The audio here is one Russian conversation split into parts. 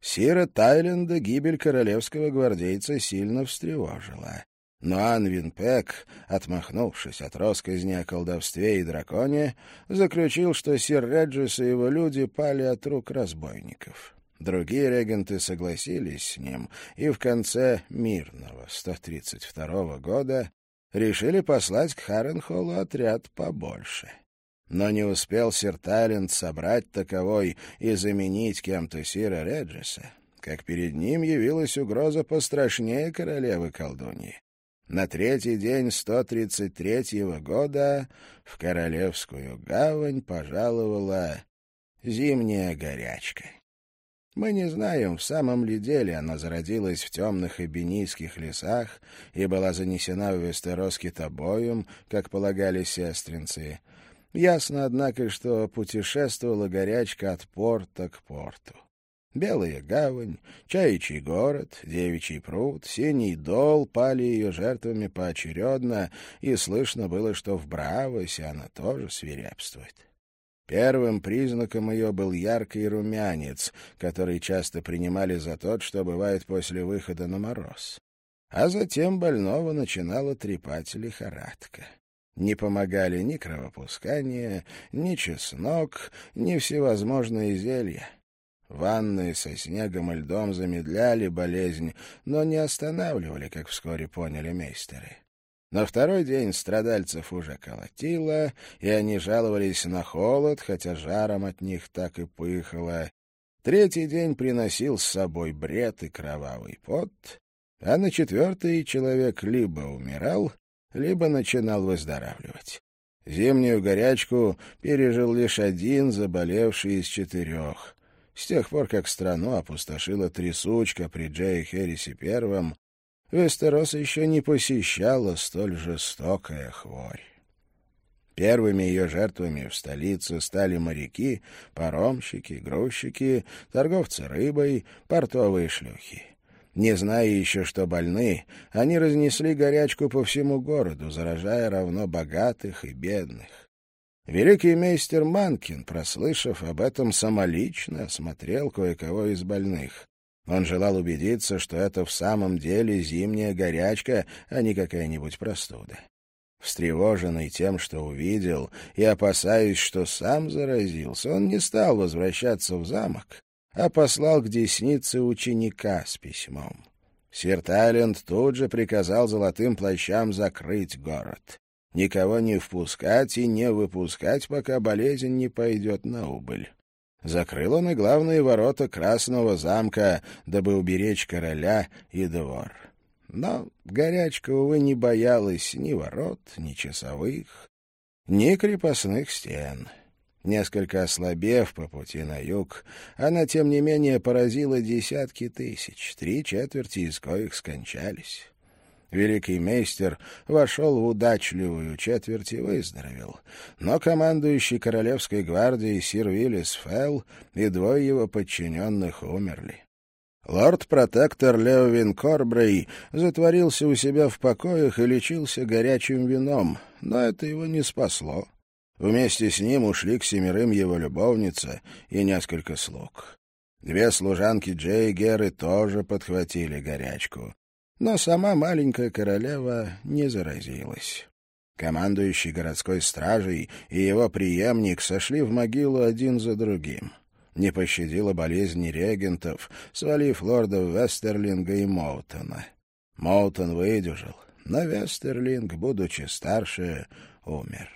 Сира Тайленда гибель королевского гвардейца сильно встревожила. Но Анвин Пек, отмахнувшись от россказни о колдовстве и драконе, заключил, что сир Реджис и его люди пали от рук разбойников. Другие регенты согласились с ним, и в конце мирного 132 года решили послать к Харренхоллу отряд побольше. Но не успел сир Тайленд собрать таковой и заменить кем-то сира Реджиса, как перед ним явилась угроза пострашнее королевы-колдуньи. На третий день 133 года в Королевскую гавань пожаловала зимняя горячка. Мы не знаем, в самом ли деле она зародилась в темных эбенийских лесах и была занесена в Вестерос китобоем, как полагали сестринцы. Ясно, однако, что путешествовала горячка от порта к порту. Белая гавань, Чаячий город, Девичий пруд, Синий дол пали ее жертвами поочередно, и слышно было, что в Браавосе она тоже свирепствует. Первым признаком ее был яркий румянец, который часто принимали за тот, что бывает после выхода на мороз. А затем больного начинала трепать лихорадка. Не помогали ни кровопускание, ни чеснок, ни всевозможные зелья. Ванны со снегом и льдом замедляли болезнь, но не останавливали, как вскоре поняли мейстеры. На второй день страдальцев уже колотило, и они жаловались на холод, хотя жаром от них так и пыхало. Третий день приносил с собой бред и кровавый пот, а на четвертый человек либо умирал, либо начинал выздоравливать. Зимнюю горячку пережил лишь один заболевший из 4. С тех пор, как страну опустошила трясучка при Джее Херрисе I, Вестерос еще не посещала столь жестокая хворь. Первыми ее жертвами в столице стали моряки, паромщики, грузчики, торговцы рыбой, портовые шлюхи. Не зная еще, что больны, они разнесли горячку по всему городу, заражая равно богатых и бедных. Великий мейстер Манкин, прослышав об этом, самолично осмотрел кое-кого из больных. Он желал убедиться, что это в самом деле зимняя горячка, а не какая-нибудь простуда. Встревоженный тем, что увидел, и опасаясь, что сам заразился, он не стал возвращаться в замок, а послал к деснице ученика с письмом. Сир Тайленд тут же приказал золотым плащам закрыть город. Никого не впускать и не выпускать, пока болезнь не пойдет на убыль. Закрыл он и главные ворота Красного замка, дабы уберечь короля и двор. Но горячка, увы, не боялась ни ворот, ни часовых, ни крепостных стен. Несколько ослабев по пути на юг, она, тем не менее, поразила десятки тысяч, 3/4 из коих скончались. Великий мейстер вошел в удачливую четверть и выздоровел, но командующий Королевской гвардией сир Виллис Фелл и 2 его подчиненных умерли. Лорд-протектор Леовин Корбрей затворился у себя в покоях и лечился горячим вином, но это его не спасло. Вместе с ним ушли к 7 его любовница и несколько слуг. 2 служанки Джейгеры тоже подхватили горячку. Но сама маленькая королева не заразилась. Командующий городской стражей и его преемник сошли в могилу один за другим. Не пощадила болезни регентов, свалив лордов Вестерлинга и Моутона. Моутон выдержал, но Вестерлинг, будучи старше, умер.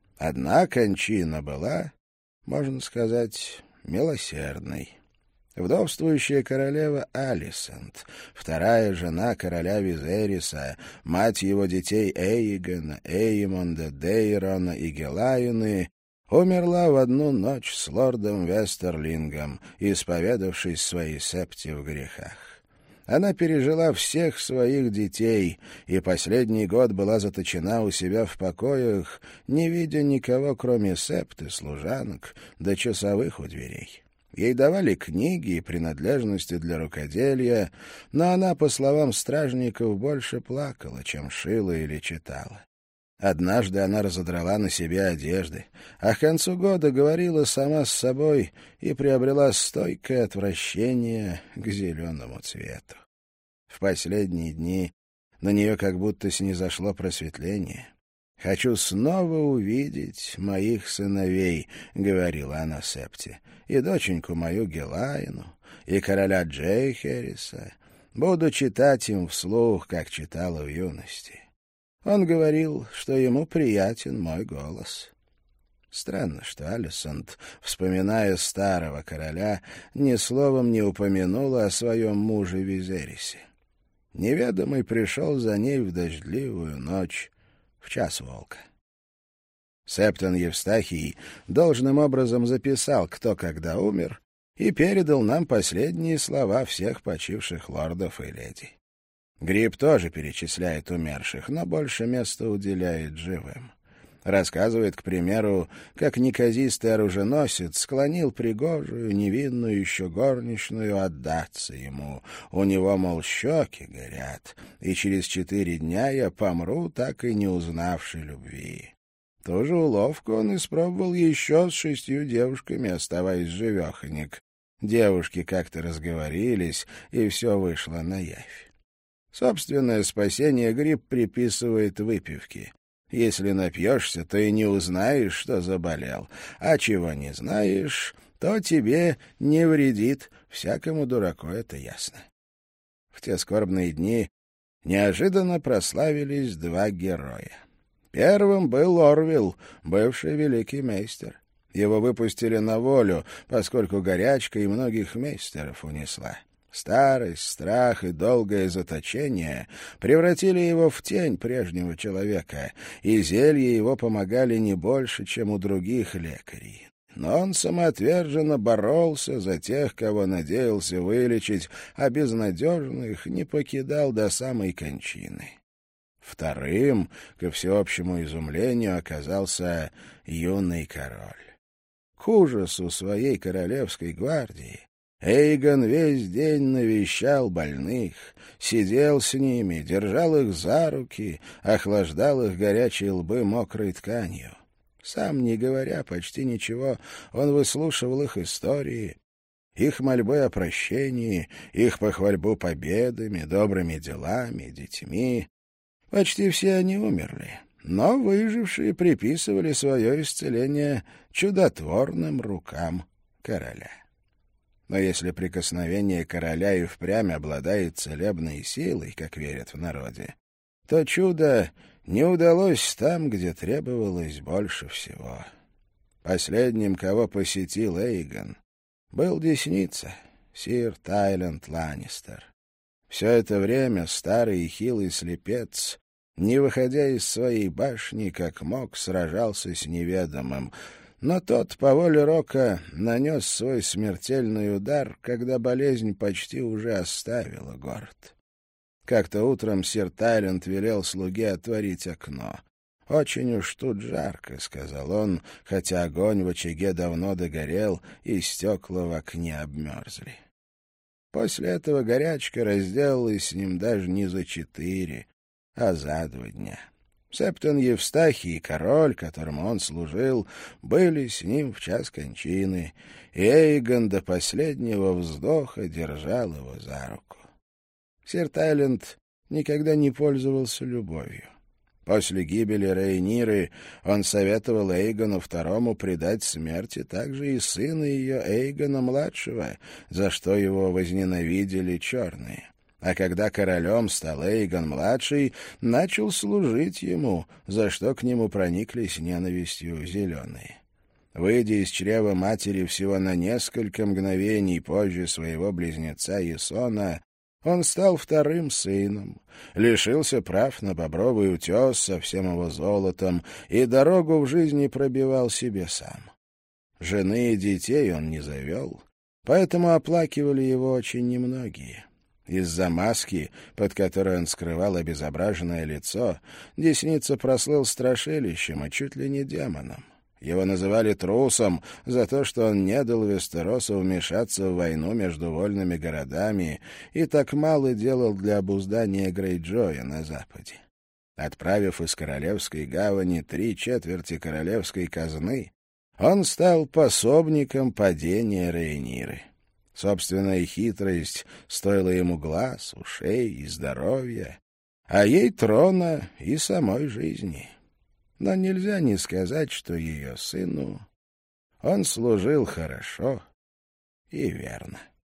Одна кончина была, можно сказать, милосердной. Вдовствующая королева Алисент, вторая жена короля Визериса, мать его детей Эйгона, Эймонда, Дейрона и Гелайны, умерла в одну ночь с лордом Вестерлингом, исповедавшись своей септе в грехах. Она пережила всех своих детей и последний год была заточена у себя в покоях, не видя никого, кроме септы, служанок, да часовых у дверей. Ей давали книги и принадлежности для рукоделия, но она, по словам стражников, больше плакала, чем шила или читала. Однажды она разодрала на себе одежды, а к концу года говорила сама с собой и приобрела стойкое отвращение к зеленому цвету. В последние дни на нее как будто снизошло просветление. «Хочу снова увидеть моих сыновей», — говорила она Септе, «и доченьку мою Гелайну, и короля Джейхериса. Буду читать им вслух, как читала в юности». Он говорил, что ему приятен мой голос. Странно, что Алисонт, вспоминая старого короля, ни словом не упомянула о своем муже Визерисе. Неведомый пришел за ней в дождливую ночь, в час волка. Септон Евстахий должным образом записал, кто когда умер, и передал нам последние слова всех почивших лордов и леди. Гриб тоже перечисляет умерших, но больше места уделяет живым. Рассказывает, к примеру, как неказистый оруженосец склонил пригожую, невинную еще горничную отдаться ему. У него, мол, щеки горят, и через 4 дня я помру, так и не узнавши любви. Ту же уловку он испробовал еще с 6 девушками, оставаясь живеханик. Девушки как-то разговорились, и все вышло наявь. Собственное спасение Гриб приписывает выпивке. Если напьешься, то и не узнаешь, что заболел, а чего не знаешь, то тебе не вредит, всякому дураку это ясно. В те скорбные дни неожиданно прославились 2 героя. Первым был Орвилл, бывший великий мейстер. Его выпустили на волю, поскольку горячка и многих мейстеров унесла. Старость, страх и долгое заточение превратили его в тень прежнего человека, и зелья его помогали не больше, чем у других лекарей. Но он самоотверженно боролся за тех, кого надеялся вылечить, а безнадежных не покидал до самой кончины. Вторым, ко всеобщему изумлению, оказался юный король. К ужасу своей королевской гвардии Эйгон весь день навещал больных, сидел с ними, держал их за руки, охлаждал их горячие лбы мокрой тканью. Сам, не говоря почти ничего, он выслушивал их истории, их мольбы о прощении, их похвальбу победами, добрыми делами, детьми. Почти все они умерли, но выжившие приписывали свое исцеление чудотворным рукам короля. Но если прикосновение короля и впрямь обладает целебной силой, как верят в народе, то чудо не удалось там, где требовалось больше всего. Последним, кого посетил Эйгон, был десница, сир Тайленд Ланнистер. Все это время старый и хилый слепец, не выходя из своей башни, как мог, сражался с неведомым, но тот, по воле Рока, нанес свой смертельный удар, когда болезнь почти уже оставила город. Как-то утром сир Тайленд велел слуге отворить окно. «Очень уж тут жарко», — сказал он, хотя огонь в очаге давно догорел, и стекла в окне обмерзли. После этого горячка разделалась с ним даже не за 4, а за 2 дня. Септон Евстахий и король, которому он служил, были с ним в час кончины, и Эйгон до последнего вздоха держал его за руку. Сир Тайленд никогда не пользовался любовью. После гибели Рейниры он советовал Эйгону II предать смерти также и сына ее Эйгона-младшего, за что его возненавидели черные. А когда королем стал Эйгон-младший, начал служить ему, за что к нему прониклись ненавистью зеленые. Выйдя из чрева матери всего на несколько мгновений позже своего близнеца Ясона, он стал 2-м сыном, лишился прав на бобровый утес со всем его золотом и дорогу в жизни пробивал себе сам. Жены и детей он не завел, поэтому оплакивали его очень немногие. Из-за маски, под которой он скрывал обезображенное лицо, десница прослыл страшилищем, а чуть ли не демоном. Его называли трусом за то, что он не дал Вестеросу вмешаться в войну между вольными городами и так мало делал для обуздания Грейджоя на западе. Отправив из королевской гавани 3/4 королевской казны, он стал пособником падения Рейниры. Собственная хитрость стоила ему глаз, ушей и здоровья, а ей трона и самой жизни. Но нельзя не сказать, что ее сыну он служил хорошо и верно.